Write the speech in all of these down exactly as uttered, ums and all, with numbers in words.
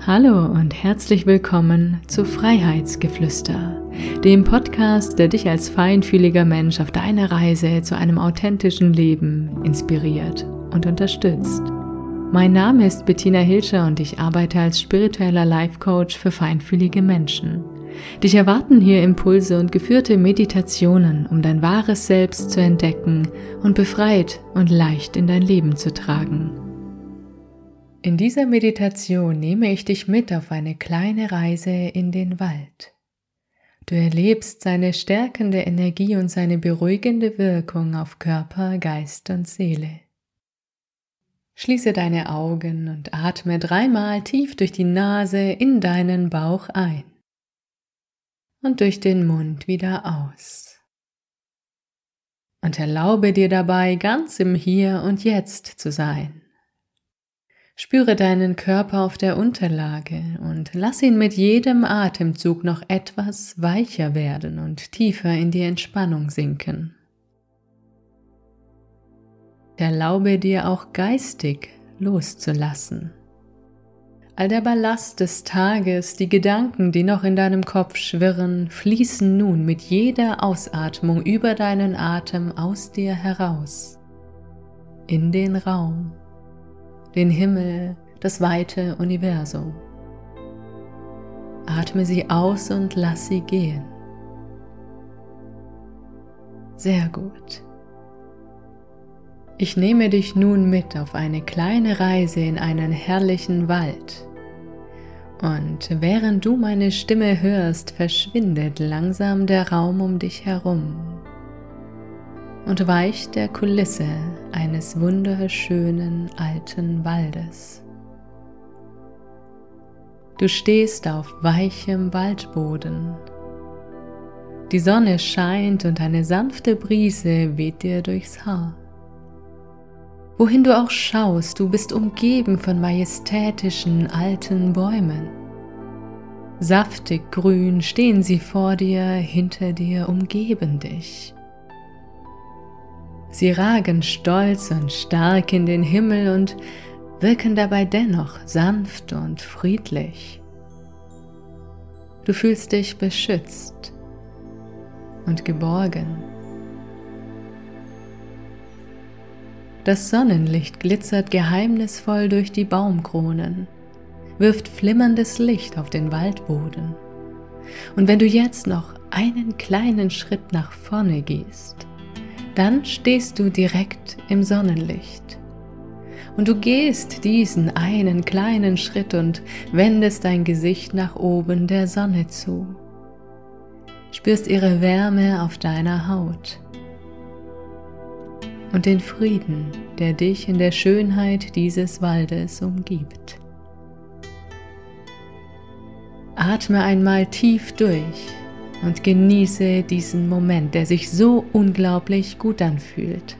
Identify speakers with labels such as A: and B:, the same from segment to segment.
A: Hallo und herzlich willkommen zu Freiheitsgeflüster, dem Podcast, der dich als feinfühliger Mensch auf deiner Reise zu einem authentischen Leben inspiriert und unterstützt. Mein Name ist Bettina Hilscher und ich arbeite als spiritueller Life Coach für feinfühlige Menschen. Dich erwarten hier Impulse und geführte Meditationen, um dein wahres Selbst zu entdecken und befreit und leicht in dein Leben zu tragen. In dieser Meditation nehme ich dich mit auf eine kleine Reise in den Wald. Du erlebst seine stärkende Energie und seine beruhigende Wirkung auf Körper, Geist und Seele. Schließe deine Augen und atme dreimal tief durch die Nase in deinen Bauch ein und durch den Mund wieder aus. Und erlaube dir dabei, ganz im Hier und Jetzt zu sein. Spüre deinen Körper auf der Unterlage und lass ihn mit jedem Atemzug noch etwas weicher werden und tiefer in die Entspannung sinken. Erlaube dir auch geistig loszulassen. All der Ballast des Tages, die Gedanken, die noch in deinem Kopf schwirren, fließen nun mit jeder Ausatmung über deinen Atem aus dir heraus, in den Raum, den Himmel, das weite Universum. Atme sie aus und lass sie gehen. Sehr gut. Ich nehme dich nun mit auf eine kleine Reise in einen herrlichen Wald. Und während du meine Stimme hörst, verschwindet langsam der Raum um dich herum und weicht der Kulisse eines wunderschönen alten Waldes. Du stehst auf weichem Waldboden. Die Sonne scheint und eine sanfte Brise weht dir durchs Haar. Wohin du auch schaust, du bist umgeben von majestätischen alten Bäumen. Saftig grün stehen sie vor dir, hinter dir, umgeben dich. Sie ragen stolz und stark in den Himmel und wirken dabei dennoch sanft und friedlich. Du fühlst dich beschützt und geborgen. Das Sonnenlicht glitzert geheimnisvoll durch die Baumkronen, wirft flimmerndes Licht auf den Waldboden. Und wenn du jetzt noch einen kleinen Schritt nach vorne gehst, dann stehst du direkt im Sonnenlicht. Und du gehst diesen einen kleinen Schritt und wendest dein Gesicht nach oben der Sonne zu. Spürst ihre Wärme auf deiner Haut und den Frieden, der dich in der Schönheit dieses Waldes umgibt. Atme einmal tief durch und genieße diesen Moment, der sich so unglaublich gut anfühlt.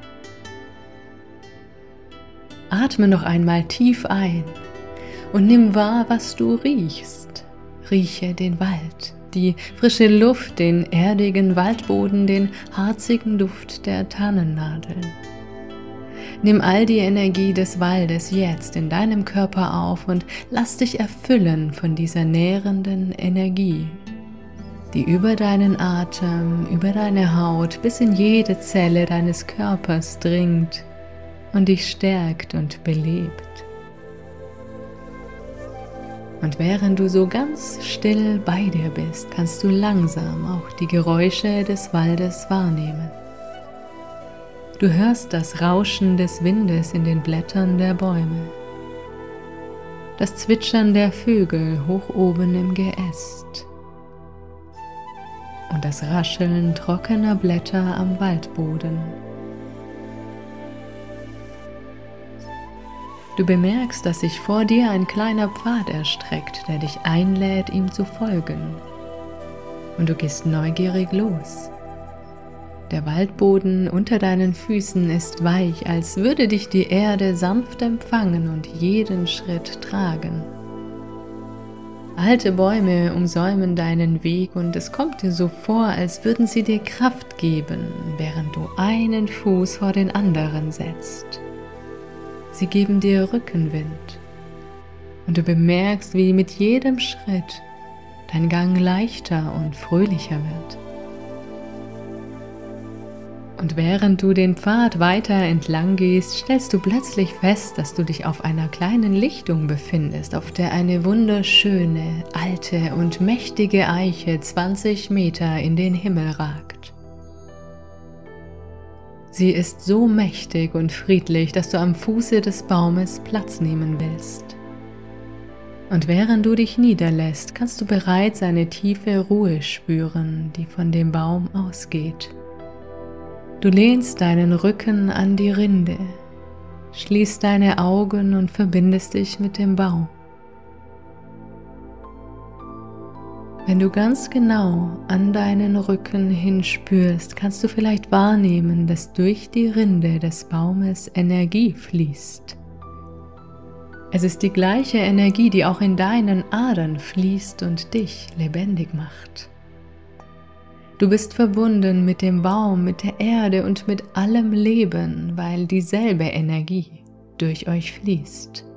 A: Atme noch einmal tief ein und nimm wahr, was du riechst. Rieche den Wald, die frische Luft, den erdigen Waldboden, den harzigen Duft der Tannennadeln. Nimm all die Energie des Waldes jetzt in deinem Körper auf und lass dich erfüllen von dieser nährenden Energie, die über deinen Atem, über deine Haut bis in jede Zelle deines Körpers dringt und dich stärkt und belebt. Und während du so ganz still bei dir bist, kannst du langsam auch die Geräusche des Waldes wahrnehmen. Du hörst das Rauschen des Windes in den Blättern der Bäume, das Zwitschern der Vögel hoch oben im Geäst und das Rascheln trockener Blätter am Waldboden. Du bemerkst, dass sich vor dir ein kleiner Pfad erstreckt, der dich einlädt, ihm zu folgen. Und du gehst neugierig los. Der Waldboden unter deinen Füßen ist weich, als würde dich die Erde sanft empfangen und jeden Schritt tragen. Alte Bäume umsäumen deinen Weg und es kommt dir so vor, als würden sie dir Kraft geben, während du einen Fuß vor den anderen setzt. Sie geben dir Rückenwind Und du bemerkst, wie mit jedem Schritt dein Gang leichter und fröhlicher wird. Und während du den Pfad weiter entlang gehst, stellst du plötzlich fest, dass du dich auf einer kleinen Lichtung befindest, auf der eine wunderschöne, alte und mächtige Eiche zwanzig Meter in den Himmel ragt. Sie ist so mächtig und friedlich, dass du am Fuße des Baumes Platz nehmen willst. Und während du dich niederlässt, kannst du bereits eine tiefe Ruhe spüren, die von dem Baum ausgeht. Du lehnst deinen Rücken an die Rinde, schließt deine Augen und verbindest dich mit dem Baum. Wenn du ganz genau an deinen Rücken hinspürst, kannst du vielleicht wahrnehmen, dass durch die Rinde des Baumes Energie fließt. Es ist die gleiche Energie, die auch in deinen Adern fließt und dich lebendig macht. Du bist verbunden mit dem Baum, mit der Erde und mit allem Leben, weil dieselbe Energie durch euch fließt.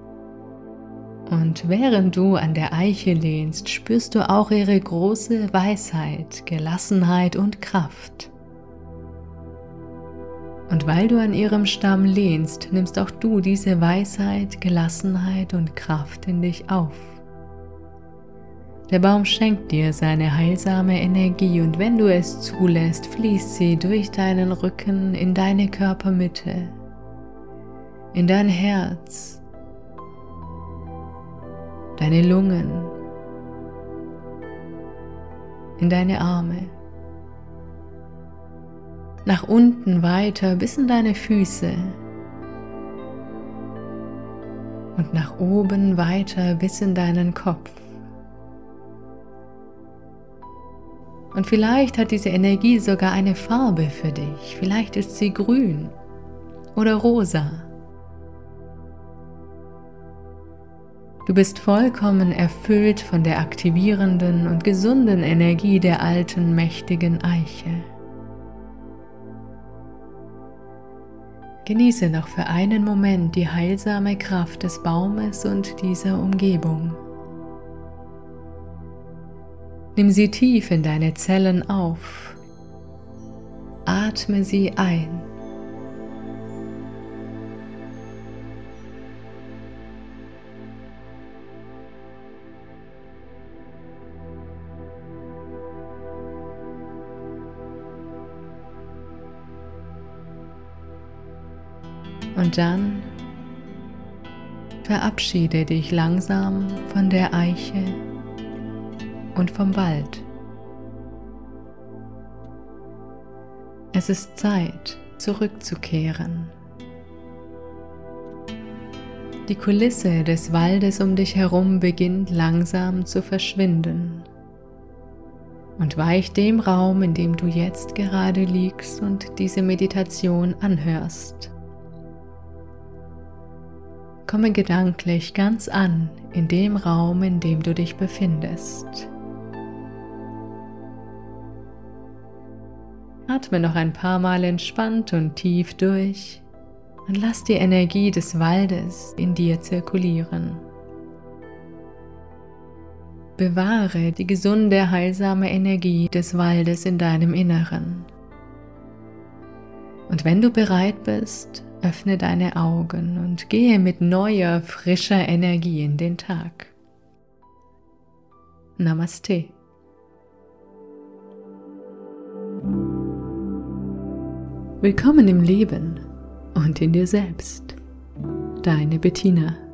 A: Und während du an der Eiche lehnst, spürst du auch ihre große Weisheit, Gelassenheit und Kraft. Und weil du an ihrem Stamm lehnst, nimmst auch du diese Weisheit, Gelassenheit und Kraft in dich auf. Der Baum schenkt dir seine heilsame Energie und wenn du es zulässt, fließt sie durch deinen Rücken in deine Körpermitte, in dein Herz, deine Lungen, in deine Arme, nach unten weiter bis in deine Füße und nach oben weiter bis in deinen Kopf. Und vielleicht hat diese Energie sogar eine Farbe für dich. Vielleicht ist sie grün oder rosa. Du bist vollkommen erfüllt von der aktivierenden und gesunden Energie der alten, mächtigen Eiche. Genieße noch für einen Moment die heilsame Kraft des Baumes und dieser Umgebung. Nimm sie tief in deine Zellen auf. Atme sie ein. Und dann verabschiede dich langsam von der Eiche und vom Wald. Es ist Zeit, zurückzukehren. Die Kulisse des Waldes um dich herum beginnt langsam zu verschwinden und weicht dem Raum, in dem du jetzt gerade liegst und diese Meditation anhörst. Komme gedanklich ganz an in dem Raum, in dem du dich befindest. Atme noch ein paar Mal entspannt und tief durch und lass die Energie des Waldes in dir zirkulieren. Bewahre die gesunde, heilsame Energie des Waldes in deinem Inneren. Und wenn du bereit bist, öffne deine Augen und gehe mit neuer, frischer Energie in den Tag. Namaste. Willkommen im Leben und in dir selbst. Deine Bettina.